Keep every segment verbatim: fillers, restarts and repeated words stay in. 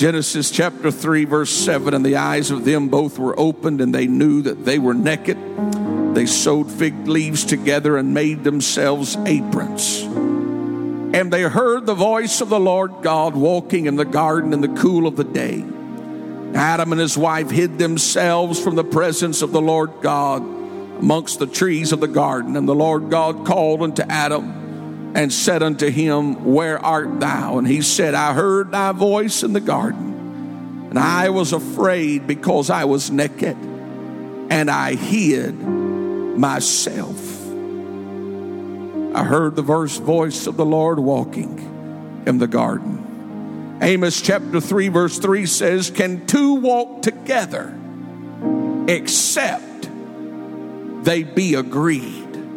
Genesis chapter three, verse seven, and the eyes of them both were opened, and they knew that they were naked. They sewed fig leaves together and made themselves aprons. And they heard the voice of the Lord God walking in the garden in the cool of the day. Adam and his wife hid themselves from the presence of the Lord God amongst the trees of the garden. And the Lord God called unto Adam and said unto him, Where art thou? And he said, I heard thy voice in the garden, and I was afraid because I was naked, and I hid myself. I heard the verse voice of the Lord walking in the garden. Amos chapter three, verse three says, Can two walk together except they be agreed?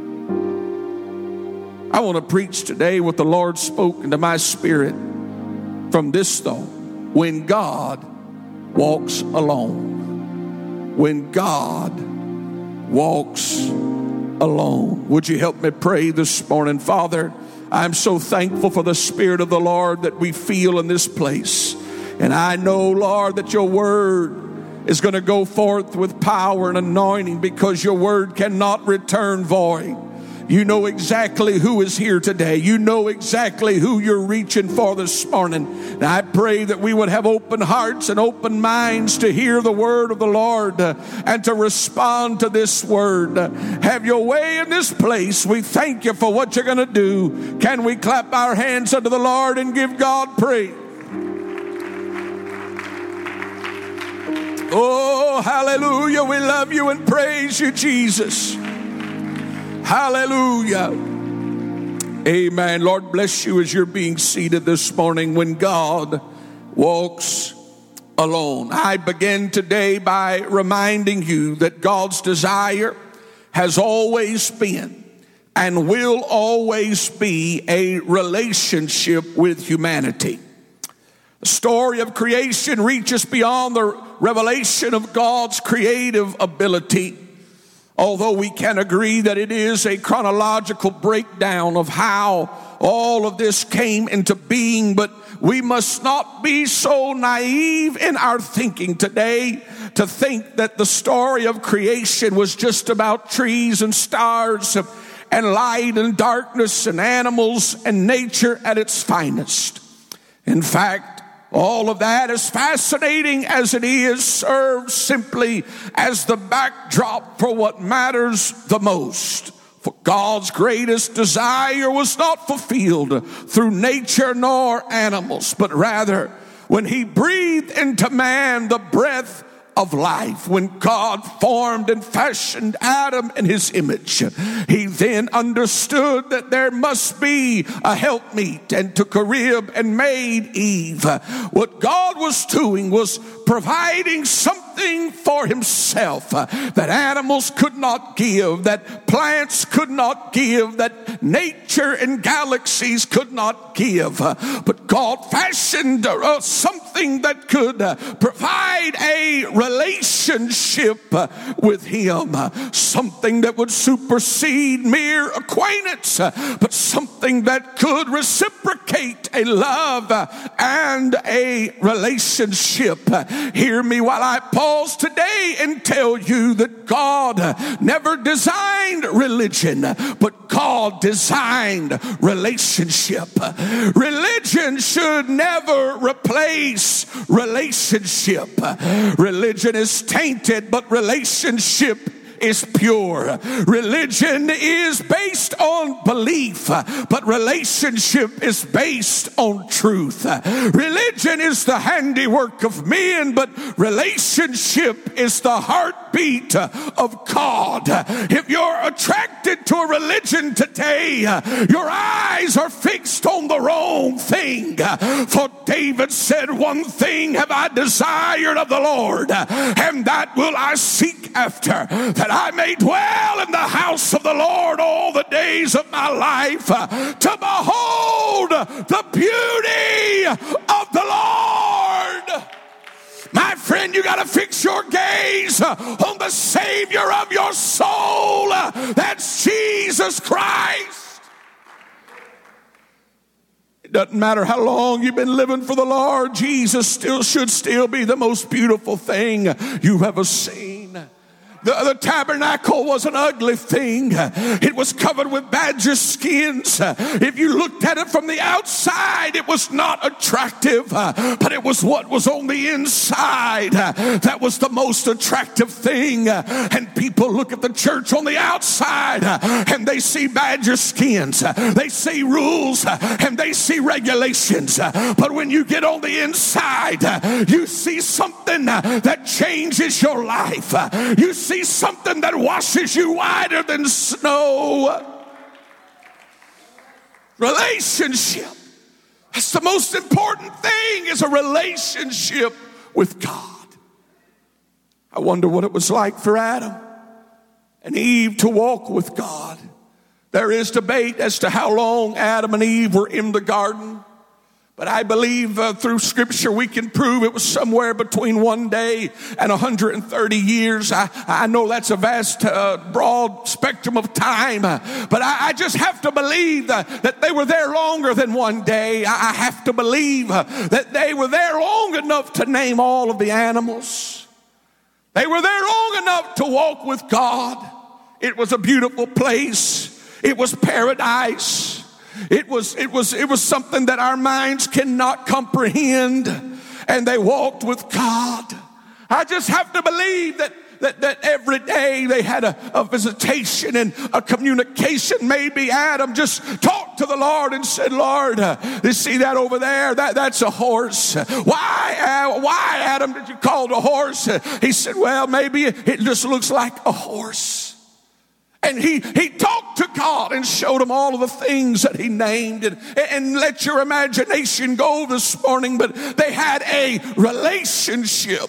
I want to preach today what the Lord spoke into my spirit from this thought. When God walks alone. When God walks alone. Would you help me pray this morning? Father, I'm so thankful for the Spirit of the Lord that we feel in this place. And I know, Lord, that your word is going to go forth with power and anointing, because your word cannot return void. You know exactly who is here today. You know exactly who you're reaching for this morning. And I pray that we would have open hearts and open minds to hear the word of the Lord uh, and to respond to this word. Uh, have your way in this place. We thank you for what you're going to do. Can we clap our hands unto the Lord and give God praise? Oh, hallelujah. We love you and praise you, Jesus. Hallelujah. Amen. Lord bless you as you're being seated this morning. When God walks alone. I begin today by reminding you that God's desire has always been and will always be a relationship with humanity. The story of creation reaches beyond the revelation of God's creative ability. Although we can agree that it is a chronological breakdown of how all of this came into being, but we must not be so naive in our thinking today to think that the story of creation was just about trees and stars and light and darkness and animals and nature at its finest. In fact, all of that, as fascinating as it is, serves simply as the backdrop for what matters the most. For God's greatest desire was not fulfilled through nature nor animals, but rather when he breathed into man the breath of life. When God formed and fashioned Adam in his image, he then understood that there must be a helpmeet and took a rib and made Eve. What God was doing was providing something for himself that animals could not give, that plants could not give, that nature and galaxies could not give. But God fashioned uh, something that could uh, provide a relationship with him, something that would supersede mere acquaintance, but something that could reciprocate a love and a relationship. Hear me while I pause today and tell you that God never designed religion, but God designed relationship. Religion should never replace relationship. Religion is tainted, but relationship is pure. Religion is based on belief, but relationship is based on truth. Religion is the handiwork of men, but relationship is the heartbeat of God. If you're attracted to a religion today, your eyes are fixed on the wrong thing. For David said, one thing have I desired of the Lord, and that will I seek after, that I may dwell in the house of the Lord all the days of my life, to behold the beauty of the Lord. My friend, you got to fix your gaze on the Savior of your soul. That's Jesus Christ. It doesn't matter how long you've been living for the Lord, Jesus still should still be the most beautiful thing you've ever seen. The, the tabernacle was an ugly thing. It was covered with badger skins. If you looked at it from the outside, it was not attractive, but it was what was on the inside that was the most attractive thing. And people look at the church on the outside and they see badger skins, they see rules, and they see regulations. But when you get on the inside, you see something that changes your life. You see something that washes you whiter than snow. Relationship. That's the most important thing, is a relationship with God. I wonder what it was like for Adam and Eve to walk with God. There is debate as to how long Adam and Eve were in the garden. But I believe uh, through Scripture we can prove it was somewhere between one day and one hundred thirty years. I, I know that's a vast, uh, broad spectrum of time. Uh, but I, I just have to believe uh, that they were there longer than one day. I, I have to believe uh, that they were there long enough to name all of the animals. They were there long enough to walk with God. It was a beautiful place. It was paradise. It was, it was, it was something that our minds cannot comprehend. And they walked with God. I just have to believe that, that, that every day they had a, a visitation and a communication. Maybe Adam just talked to the Lord and said, Lord, uh, you see that over there? That, that's a horse. Why, uh, why, Adam, did you call it a horse? Uh, he said, well, maybe it, it just looks like a horse. And he, he talked to God and showed him all of the things that he named. And, and let your imagination go this morning. But they had a relationship.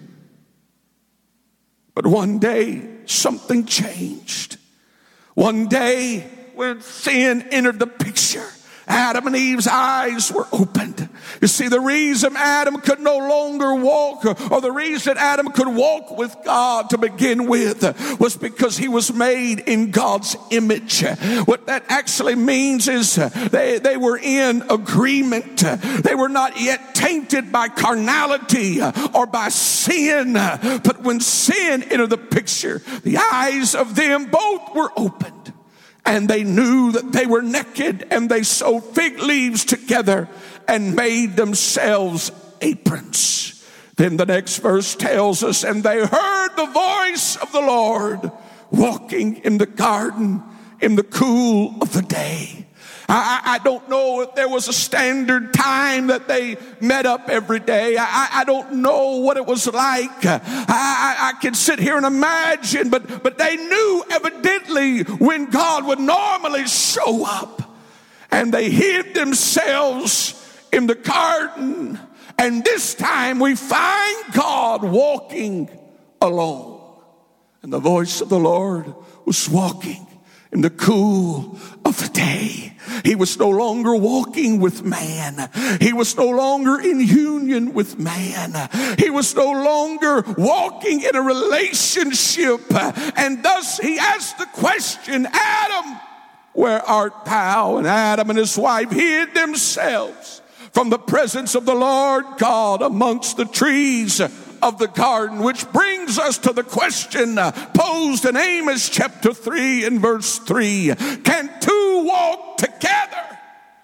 But one day, something changed. One day, when sin entered the picture, Adam and Eve's eyes were opened. You see, the reason Adam could no longer walk, or, or the reason Adam could walk with God to begin with, was because he was made in God's image. What that actually means is they, they were in agreement. They were not yet tainted by carnality or by sin. But when sin entered the picture, the eyes of them both were opened. And they knew that they were naked, and they sewed fig leaves together and made themselves aprons. Then the next verse tells us, and they heard the voice of the Lord walking in the garden in the cool of the day. I, I don't know if there was a standard time that they met up every day. I, I don't know what it was like. I, I, I can sit here and imagine, but, but they knew evidently when God would normally show up. And they hid themselves in the garden. And this time we find God walking alone. And the voice of the Lord was walking in the cool of the day. He was no longer walking with man. He was no longer in union with man. He was no longer walking in a relationship. And thus he asked the question, Adam, where art thou? And Adam and his wife hid themselves from the presence of the Lord God amongst the trees of the garden, which brings us to the question posed in Amos chapter three and verse three. Can two walk together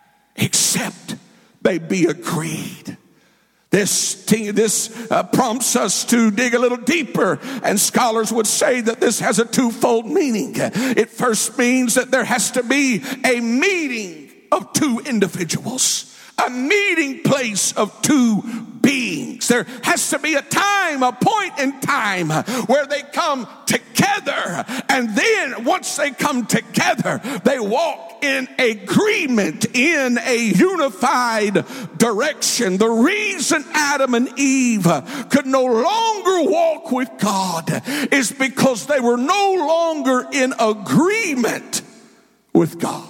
except they be agreed? This, this uh, prompts us to dig a little deeper, and scholars would say that this has a twofold meaning. It first means that there has to be a meeting of two individuals. A meeting place of two beings. There has to be a time, a point in time where they come together. And then once they come together, they walk in agreement, in a unified direction. The reason Adam and Eve could no longer walk with God is because they were no longer in agreement with God.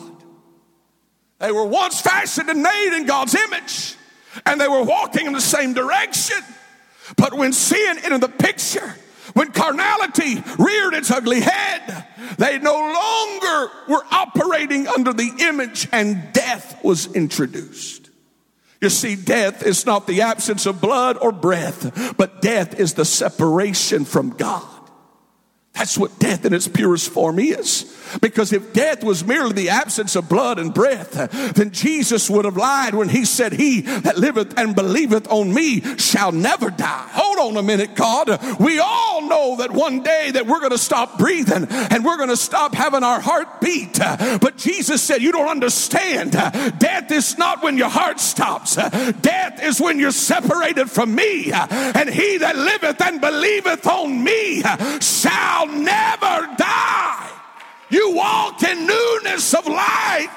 They were once fashioned and made in God's image, and they were walking in the same direction. But when sin entered the picture, When carnality reared its ugly head, they no longer were operating under the image, and death was introduced. You see, death is not the absence of blood or breath, but death is the separation from God. That's what death in its purest form is. Because if death was merely the absence of blood and breath, then Jesus would have lied when he said, he that liveth and believeth on me shall never die. Hold on a minute, God. We all know that one day that we're going to stop breathing and we're going to stop having our heart beat. But Jesus said, you don't understand. Death is not when your heart stops. Death is when you're separated from me. And he that liveth and believeth on me shall never die. You walk in newness of life.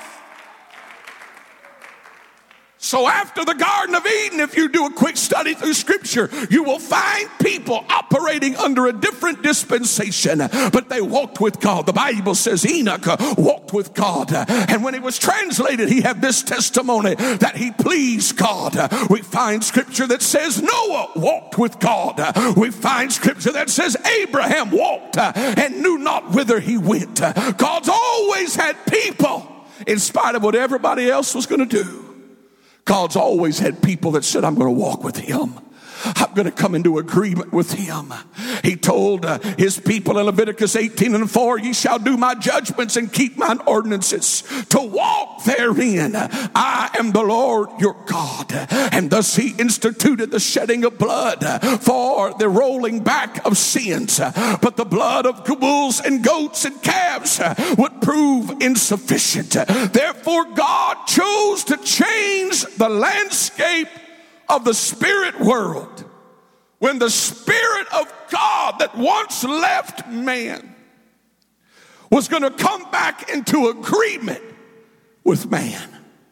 So after the Garden of Eden, if you do a quick study through Scripture, you will find people operating under a different dispensation, but they walked with God. The Bible says Enoch walked with God, and when he was translated, he had this testimony that he pleased God. We find Scripture that says Noah walked with God. We find Scripture that says Abraham walked and knew not whither he went. God's always had people, in spite of what everybody else was going to do. God's always had people that said, I'm going to walk with him. I'm going to come into agreement with him. He told uh, his people in Leviticus eighteen and four, ye shall do my judgments and keep mine ordinances to walk therein. I am the Lord your God. And thus he instituted the shedding of blood for the rolling back of sins. But the blood of bulls and goats and calves would prove insufficient. Therefore God chose to change the landscape of the spirit world when the Spirit of God that once left man was going to come back into agreement with man.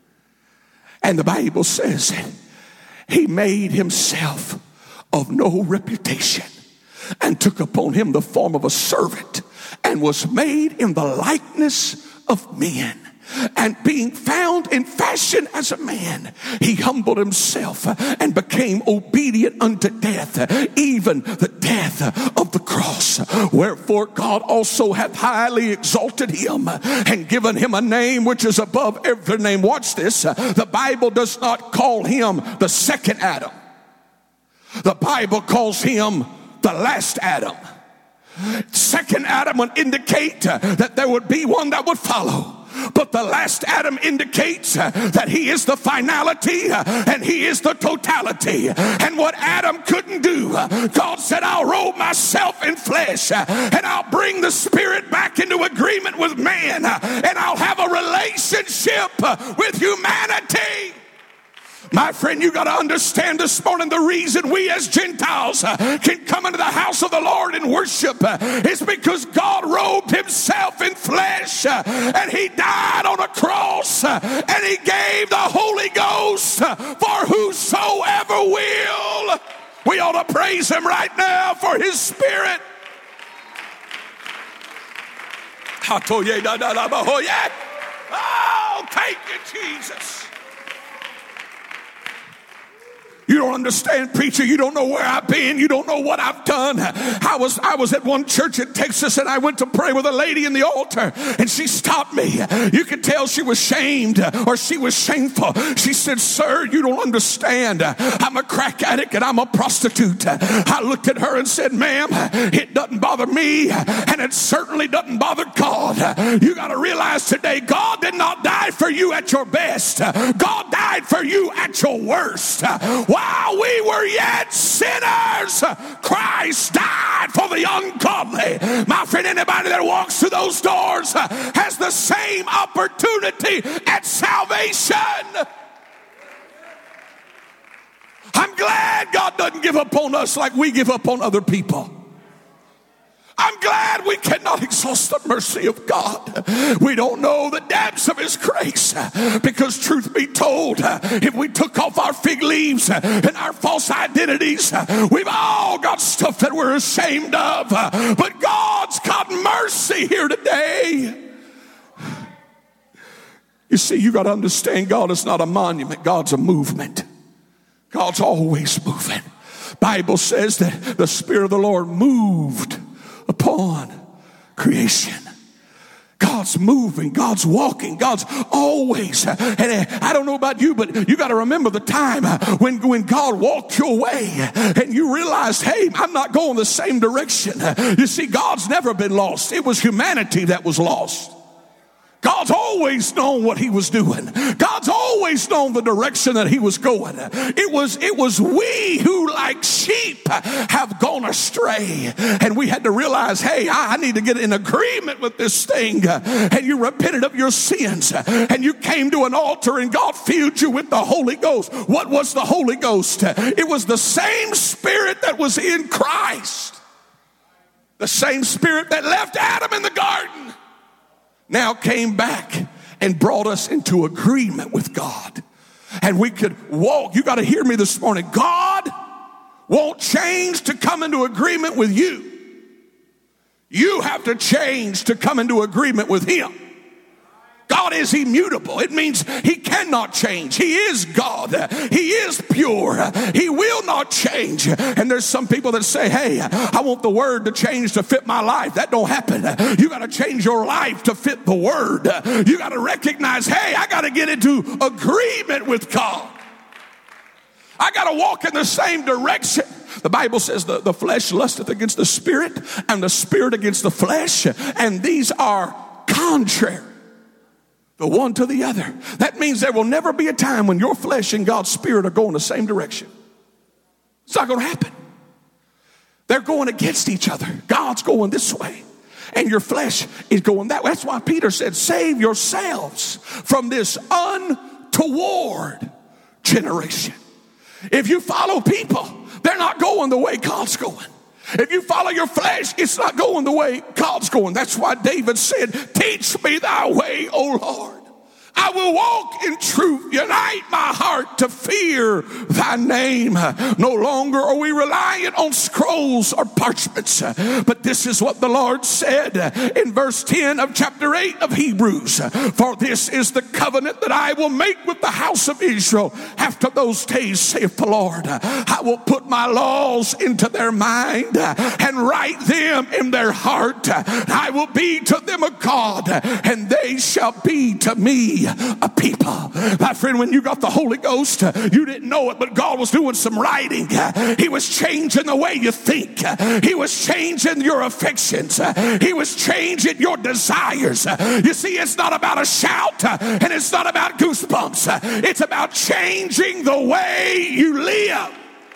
And the Bible says he made himself of no reputation and took upon him the form of a servant and was made in the likeness of men. And being found in fashion as a man, he humbled himself and became obedient unto death, even the death of the cross. Wherefore God also hath highly exalted him and given him a name which is above every name. Watch this. The Bible does not call him the second Adam. The Bible calls him the last Adam. Second Adam would indicate that there would be one that would follow. But the last Adam indicates uh, that he is the finality uh, and he is the totality. And what Adam couldn't do, uh, God said, I'll robe myself in flesh uh, and I'll bring the spirit back into agreement with man uh, and I'll have a relationship uh, with humanity. My friend, you got to understand this morning the reason we as Gentiles uh, can come into the house of the Lord and worship uh, is because God robed himself in flesh uh, and he died on a cross uh, and he gave the Holy Ghost uh, for whosoever will. We ought to praise him right now for his Spirit. Oh, thank you, Jesus. You don't understand, preacher. You don't know where I've been. You don't know what I've done. I was I was at one church in Texas and I went to pray with a lady in the altar and she stopped me. You could tell she was shamed or she was shameful. She said, sir, you don't understand. I'm a crack addict and I'm a prostitute. I looked at her and said, ma'am, it doesn't bother me and it certainly doesn't bother God. You got to realize today, God did not die for you at your best. God died for you at your worst. While we were yet sinners, Christ died for the ungodly. My friend, anybody that walks through those doors has the same opportunity at salvation. I'm glad God doesn't give up on us like we give up on other people. I'm glad we cannot exhaust the mercy of God. We don't know the depths of his grace. Because truth be told, if we took off our fig leaves and our false identities, we've all got stuff that we're ashamed of. But God's got mercy here today. You see, you got to understand God is not a monument. God's a movement. God's always moving. Bible says that the Spirit of the Lord moved upon creation. God's moving, God's walking, God's always, and I don't know about you, but you got to remember the time when, when God walked your way and you realized, hey, I'm not going the same direction. You see, God's never been lost. It was humanity that was lost. God's always known what he was doing. God's always known the direction that he was going. It was, it was we who, like sheep, have gone astray. And we had to realize, hey, I, I need to get in agreement with this thing. And you repented of your sins. And you came to an altar and God filled you with the Holy Ghost. What was the Holy Ghost? It was the same Spirit that was in Christ. The same Spirit that left Adam in the garden now came back and brought us into agreement with God. And we could walk. You got to hear me this morning. God won't change to come into agreement with you. You have to change to come into agreement with him. God is immutable. It means he cannot change. He is God. He is pure. He will not change. And there's some people that say, hey, I want the word to change to fit my life. That don't happen. You got to change your life to fit the word. You got to recognize, hey, I got to get into agreement with God. I got to walk in the same direction. The Bible says the, the flesh lusteth against the spirit and the spirit against the flesh. And these are contrary, the one to the other. That means there will never be a time when your flesh and God's Spirit are going the same direction. It's not going to happen. They're going against each other. God's going this way, and your flesh is going that way. That's why Peter said, save yourselves from this untoward generation. If you follow people, they're not going the way God's going. If you follow your flesh, it's not going the way God's going. That's why David said, teach me thy way, O Lord. I will walk in truth. Unite my heart to fear thy name. No longer are we reliant on scrolls or parchments. But this is what the Lord said in verse ten of chapter eight of Hebrews. For this is the covenant that I will make with the house of Israel after those days, saith the Lord. I will put my laws into their mind and write them in their heart. I will be to them a God, and they shall be to me a people. My friend, when you got the Holy Ghost, you didn't know it, but God was doing some writing. He was changing the way you think. He was changing your affections. He was changing your desires. You see, it's not about a shout and it's not about goosebumps. It's about changing the way you live.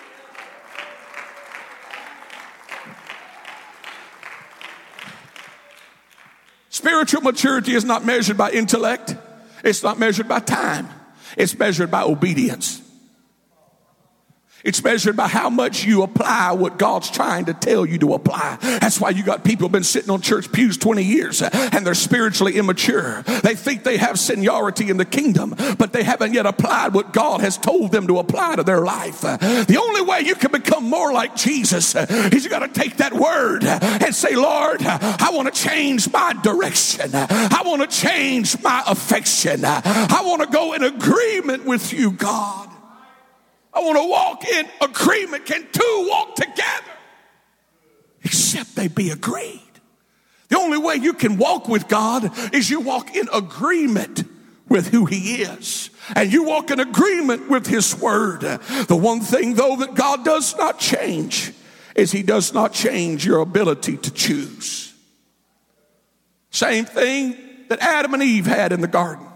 Spiritual maturity is not measured by intellect. It's not measured by time. It's measured by obedience. It's measured by how much you apply what God's trying to tell you to apply. That's why you got people been sitting on church pews twenty years and they're spiritually immature. They think they have seniority in the kingdom, but they haven't yet applied what God has told them to apply to their life. The only way you can become more like Jesus is you got to take that word and say, Lord, I want to change my direction. I want to change my affection. I want to go in agreement with you, God. I want to walk in agreement. Can two walk together except they be agreed? The only way you can walk with God is you walk in agreement with who he is. And you walk in agreement with his word. The one thing, though, that God does not change is he does not change your ability to choose. Same thing that Adam and Eve had in the garden.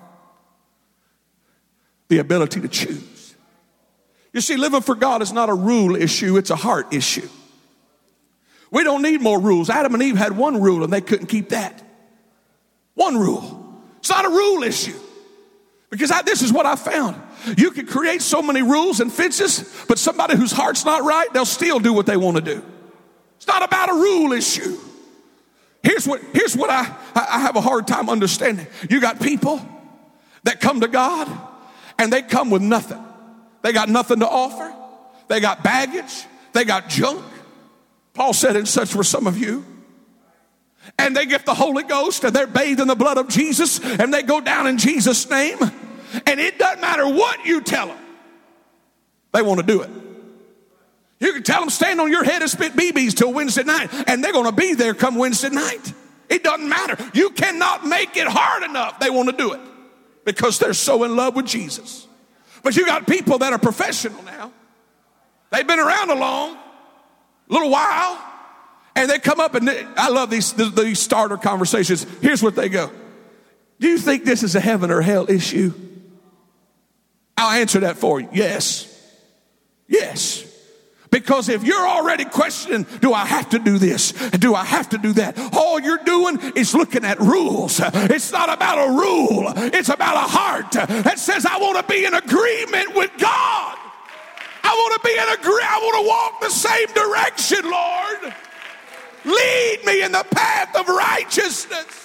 The ability to choose. You see, living for God is not a rule issue, it's a heart issue. We don't need more rules. Adam and Eve had one rule and they couldn't keep that. One rule. It's not a rule issue. Because I, this is what I found. You can create so many rules and fences, but somebody whose heart's not right, they'll still do what they want to do. It's not about a rule issue. Here's what, here's what I, I have a hard time understanding. You got people that come to God and they come with nothing. They got nothing to offer. They got baggage. They got junk. Paul said, and such were some of you. And they get the Holy Ghost and they're bathed in the blood of Jesus and they go down in Jesus' name. And it doesn't matter what you tell them. They want to do it. You can tell them stand on your head and spit B Bs till Wednesday night, and they're going to be there come Wednesday night. It doesn't matter. You cannot make it hard enough. They want to do it because they're so in love with Jesus. But you got people that are professional now. They've been around a long, little while, and they come up and they, I love these, these starter conversations. Here's what they go. Do you think this is a heaven or hell issue? I'll answer that for you. Yes. Yes. Because if you're already questioning, do I have to do this? Do I have to do that? All you're doing is looking at rules. It's not about a rule. It's about a heart that says, I want to be in agreement with God. I want to be in agree. I want to walk the same direction, Lord. Lead me in the path of righteousness.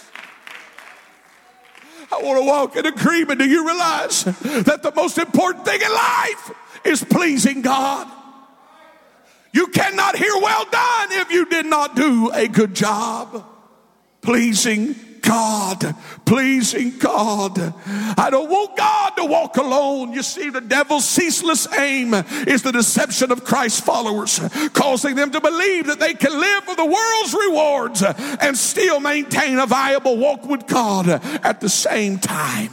I want to walk in agreement. Do you realize that the most important thing in life is pleasing God? You cannot hear well done if you did not do a good job. Pleasing God. Pleasing God. I don't want God to walk alone. You see, the devil's ceaseless aim is the deception of Christ's followers, causing them to believe that they can live for the world's rewards and still maintain a viable walk with God at the same time.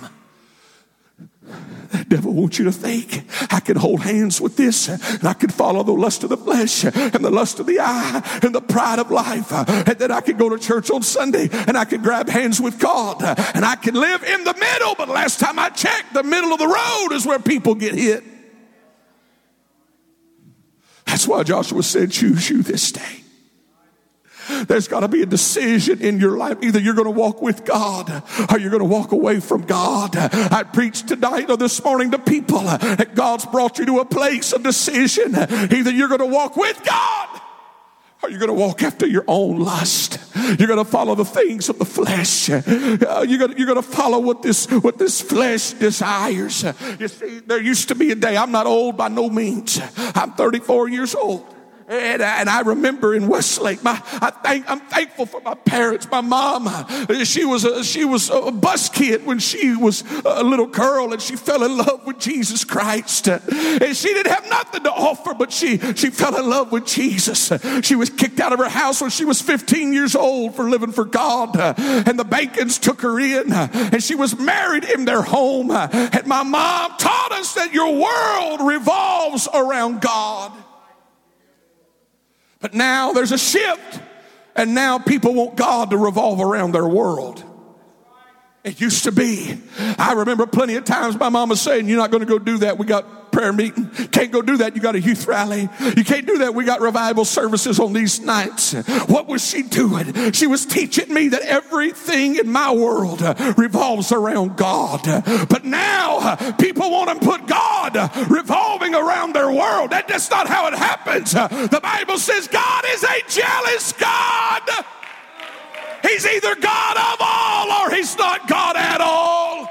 The devil wants you to think, I can hold hands with this, and I can follow the lust of the flesh and the lust of the eye and the pride of life, and then I can go to church on Sunday and I can grab hands with God and I can live in the middle. But last time I checked, the middle of the road is where people get hit. That's why Joshua said, choose you this day. There's got to be a decision in your life. Either you're going to walk with God or you're going to walk away from God. I preached tonight or this morning to people that God's brought you to a place of decision. Either you're going to walk with God or you're going to walk after your own lust. You're going to follow the things of the flesh. Uh, you're going to, you're going to follow what this, what this flesh desires. You see, there used to be a day, I'm not old by no means. I'm thirty-four years old. And, and I remember in Westlake, my, I thank, I'm thankful for my parents. My mom, she was a, she was a bus kid when she was a little girl, and she fell in love with Jesus Christ. And she didn't have nothing to offer, but she, she fell in love with Jesus. She was kicked out of her house when she was fifteen years old for living for God. And the Bacons took her in, and she was married in their home. And my mom taught us that your world revolves around God. But now there's a shift, and now people want God to revolve around their world. It used to be. I remember plenty of times my mama saying, you're not going to go do that. We got prayer meeting. Can't go do that. You got a youth rally. You can't do that. We got revival services on these nights. What was she doing? She was teaching me that everything in my world revolves around God. But now people want to put God revolving around their world. That's not how it happens. The Bible says God is a jealous God. He's either God of all or he's not God at all.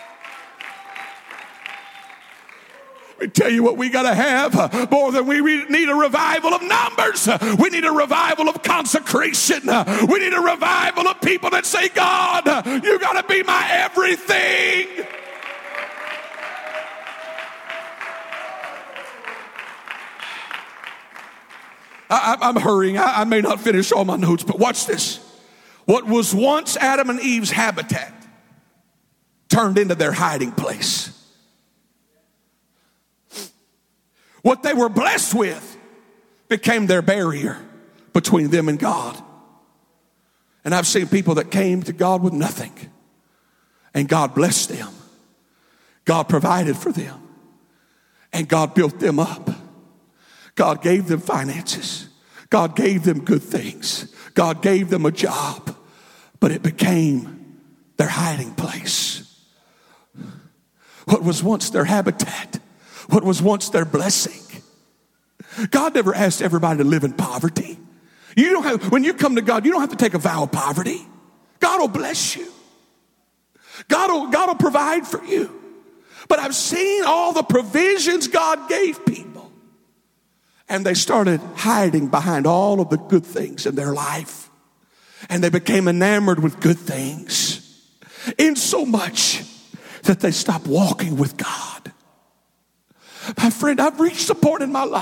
Let me tell you what we got to have more than we need a revival of numbers. We need a revival of consecration. We need a revival of people that say, God, you got to be my everything. I, I'm hurrying. I, I may not finish all my notes, but watch this. What was once Adam and Eve's habitat turned into their hiding place. What they were blessed with became their barrier between them and God. And I've seen people that came to God with nothing, and God blessed them. God provided for them, and God built them up. God gave them finances. God gave them good things. God gave them a job, but it became their hiding place. What was once their habitat, what was once their blessing. God never asked everybody to live in poverty. You don't have, when you come to God, you don't have to take a vow of poverty. God will bless you. God will, God will provide for you. But I've seen all the provisions God gave people, and they started hiding behind all of the good things in their life. And they became enamored with good things, in so much that they stopped walking with God. My friend, I've reached a point in my life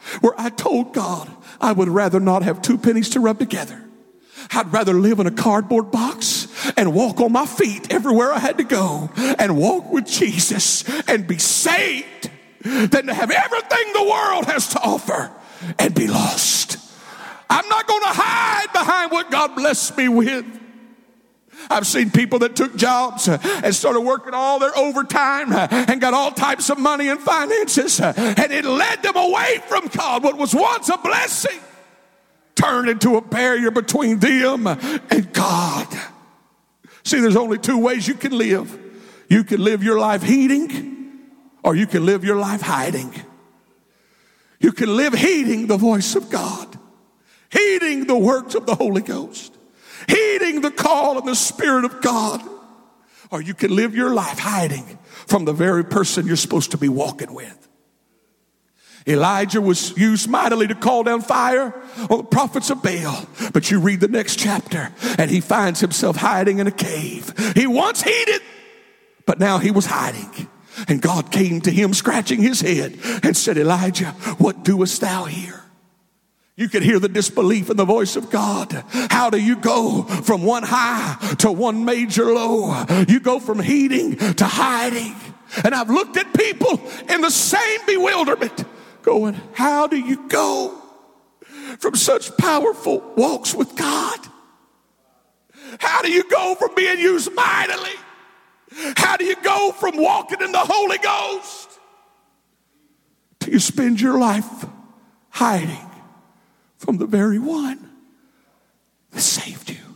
where I told God I would rather not have two pennies to rub together. I'd rather live in a cardboard box and walk on my feet everywhere I had to go and walk with Jesus and be saved than to have everything the world has to offer and be lost. I'm not going to hide behind what God blessed me with. I've seen people that took jobs and started working all their overtime and got all types of money and finances, and it led them away from God. What was once a blessing turned into a barrier between them and God. See, there's only two ways you can live. You can live your life heeding, or you can live your life hiding. You can live heeding the voice of God, heeding the works of the Holy Ghost, heeding the call of the Spirit of God, or you can live your life hiding from the very person you're supposed to be walking with. Elijah was used mightily to call down fire on the prophets of Baal. But you read the next chapter and he finds himself hiding in a cave. He once heeded, but now he was hiding. And God came to him scratching his head and said, Elijah, what doest thou here? You could hear the disbelief in the voice of God. How do you go from one high to one major low? You go from heeding to hiding. And I've looked at people in the same bewilderment, going, how do you go from such powerful walks with God? How do you go from being used mightily? How do you go from walking in the Holy Ghost till you spend your life hiding from the very one that saved you?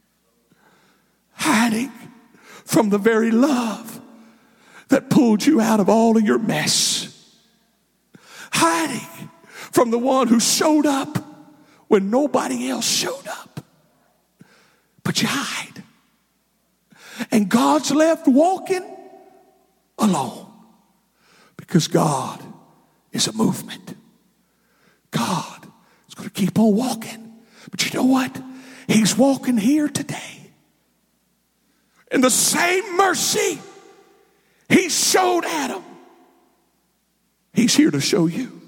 Hiding from the very love that pulled you out of all of your mess. Hiding from the one who showed up when nobody else showed up. But you hide. And God's left walking alone. Because God is a movement. God is going to keep on walking. But you know what? He's walking here today. In the same mercy He showed Adam, He's here to show you.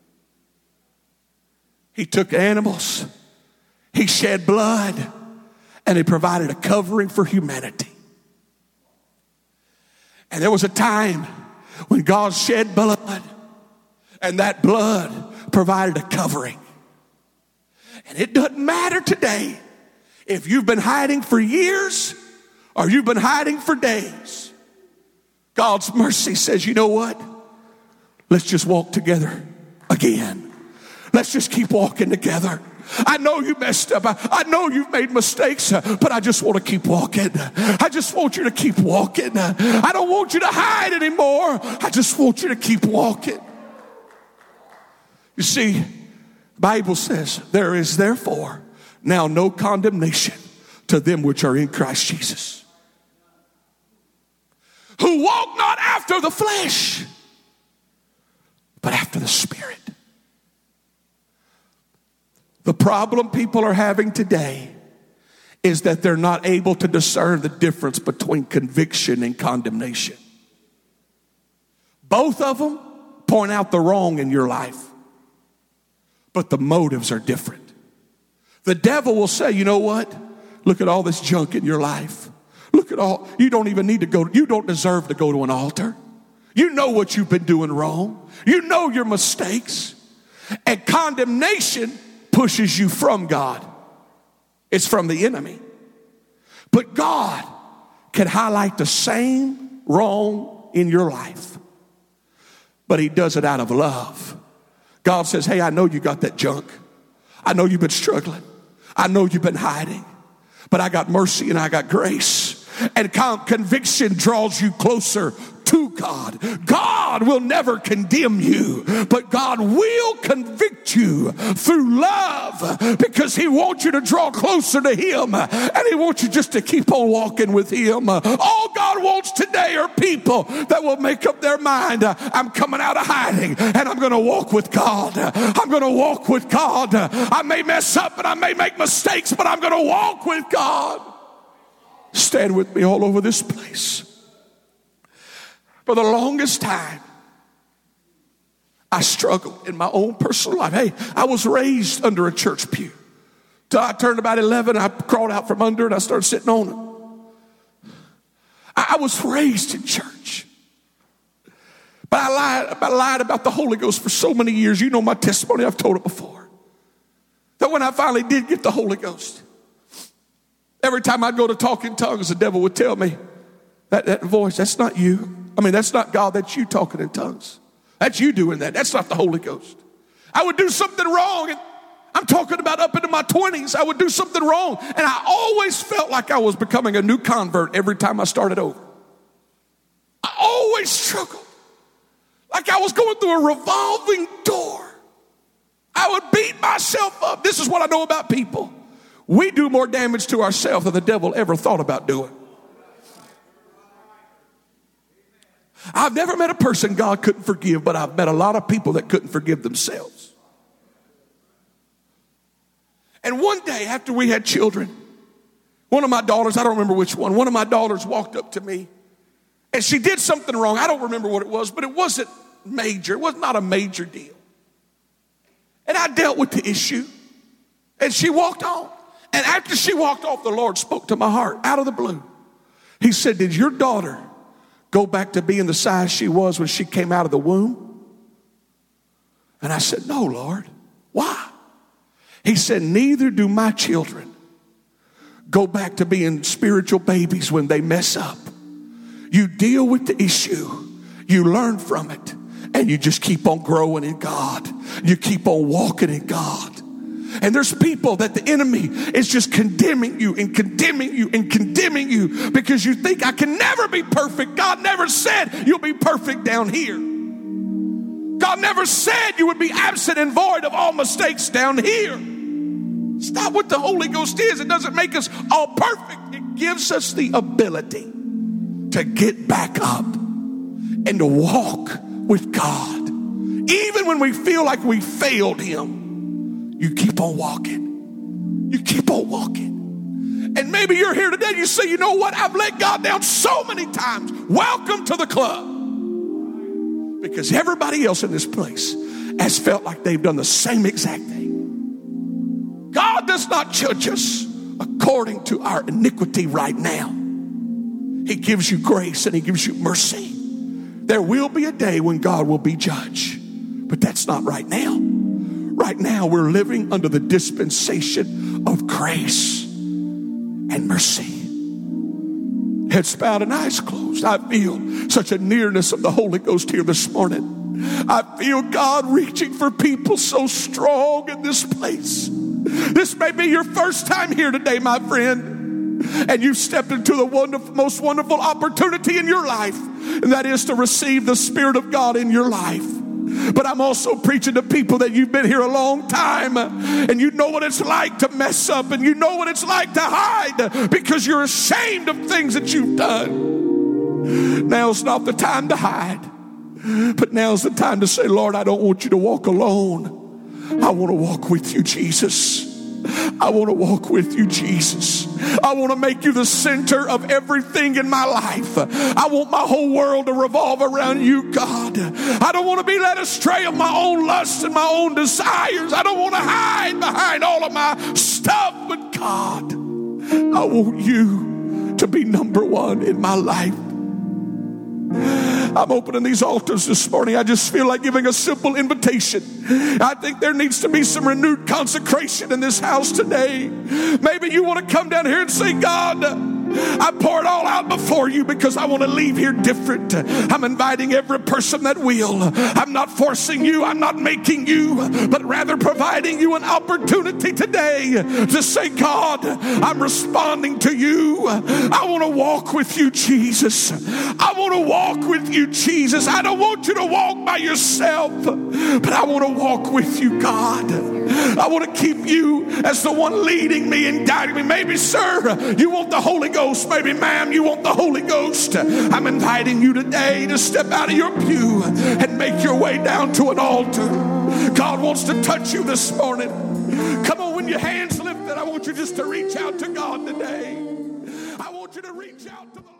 He took animals, He shed blood, and He provided a covering for humanity. And there was a time when God shed blood, and that blood provided a covering. And it doesn't matter today if you've been hiding for years or you've been hiding for days. God's mercy says, you know what? Let's just walk together again. Let's just keep walking together. I know you messed up. I, I know you've made mistakes, uh, but I just want to keep walking. I just want you to keep walking. Uh, I don't want you to hide anymore. I just want you to keep walking. You see, the Bible says, there is therefore now no condemnation to them which are in Christ Jesus, who walk not after the flesh, but after the Spirit. The problem people are having today is that they're not able to discern the difference between conviction and condemnation. Both of them point out the wrong in your life, but the motives are different. The devil will say, you know what? Look at all this junk in your life. Look at all, you don't even need to go, you don't deserve to go to an altar. You know what you've been doing wrong. You know your mistakes. And condemnation pushes you from God. It's from the enemy. But God can highlight the same wrong in your life, but He does it out of love. God says, hey, I know you got that junk. I know you've been struggling. I know you've been hiding, but I got mercy and I got grace. And conviction draws you closer to God. God will never condemn you, but God will convict you through love, because He wants you to draw closer to Him, and He wants you just to keep on walking with Him. All God wants today are people that will make up their mind, I'm coming out of hiding and I'm going to walk with God. I'm going to walk with God. I may mess up and I may make mistakes, but I'm going to walk with God. Stand with me all over this place. For the longest time, I struggled in my own personal life. Hey, I was raised under a church pew. Till I turned about eleven, I crawled out from under it. I started sitting on it. I was raised in church. But I lied, I lied about the Holy Ghost for so many years. You know my testimony. I've told it before. That when I finally did get the Holy Ghost, every time I'd go to talk in tongues, the devil would tell me, that, that voice, that's not you. I mean, that's not God. That's you talking in tongues. That's you doing that. That's not the Holy Ghost. I would do something wrong, and I'm talking about up into my twenties. I would do something wrong, and I always felt like I was becoming a new convert every time I started over. I always struggled. Like I was going through a revolving door. I would beat myself up. This is what I know about people. We do more damage to ourselves than the devil ever thought about doing. I've never met a person God couldn't forgive, but I've met a lot of people that couldn't forgive themselves. And one day after we had children, one of my daughters, I don't remember which one, one of my daughters walked up to me and she did something wrong. I don't remember what it was, but it wasn't major. It was not a major deal. And I dealt with the issue and she walked on. And after she walked off, the Lord spoke to my heart out of the blue. He said, did your daughter go back to being the size she was when she came out of the womb? And I said, no, Lord. Why? He said, neither do my children go back to being spiritual babies when they mess up. You deal with the issue, you learn from it, and you just keep on growing in God. You keep on walking in God. And there's people that the enemy is just condemning you and condemning you and condemning you because you think I can never be perfect. God never said you'll be perfect down here. God never said you would be absent and void of all mistakes down here. It's not what the Holy Ghost is. It doesn't make us all perfect. It gives us the ability to get back up and to walk with God. Even when we feel like we failed him, you keep on walking. You keep on walking. And maybe you're here today and you say, you know what? I've let God down so many times. Welcome to the club. Because everybody else in this place has felt like they've done the same exact thing. God does not judge us according to our iniquity right now. He gives you grace and he gives you mercy. There will be a day when God will be judge. But that's not right now. Right now, we're living under the dispensation of grace and mercy. Heads bowed and eyes closed. I feel such a nearness of the Holy Ghost here this morning. I feel God reaching for people so strong in this place. This may be your first time here today, my friend. And you've stepped into the wonderful, most wonderful opportunity in your life. And that is to receive the Spirit of God in your life. But I'm also preaching to people that you've been here a long time and you know what it's like to mess up and you know what it's like to hide because you're ashamed of things that you've done. Now's not the time to hide, but now's the time to say, Lord, I don't want you to walk alone. I want to walk with you, Jesus. I want to walk with you, Jesus. I want to make you the center of everything in my life. I want my whole world to revolve around you, God. I don't want to be led astray of my own lusts and my own desires. I don't want to hide behind all of my stuff. But God, I want you to be number one in my life. I'm opening these altars this morning. I just feel like giving a simple invitation. I think there needs to be some renewed consecration in this house today. Maybe you want to come down here and say, God, I pour it all out before you because I want to leave here different. I'm inviting every person that will. I'm not forcing you. I'm not making you, but rather providing you an opportunity today to say, God, I'm responding to you. I want to walk with you, Jesus. I want to walk with you, Jesus. I don't want you to walk by yourself, but I want to walk with you, God. I want to keep you as the one leading me and guiding me. Maybe, sir, you want the Holy Ghost. Maybe, ma'am, you want the Holy Ghost. I'm inviting you today to step out of your pew and make your way down to an altar. God wants to touch you this morning. Come on, when your hands lifted, I want you just to reach out to God today. I want you to reach out to the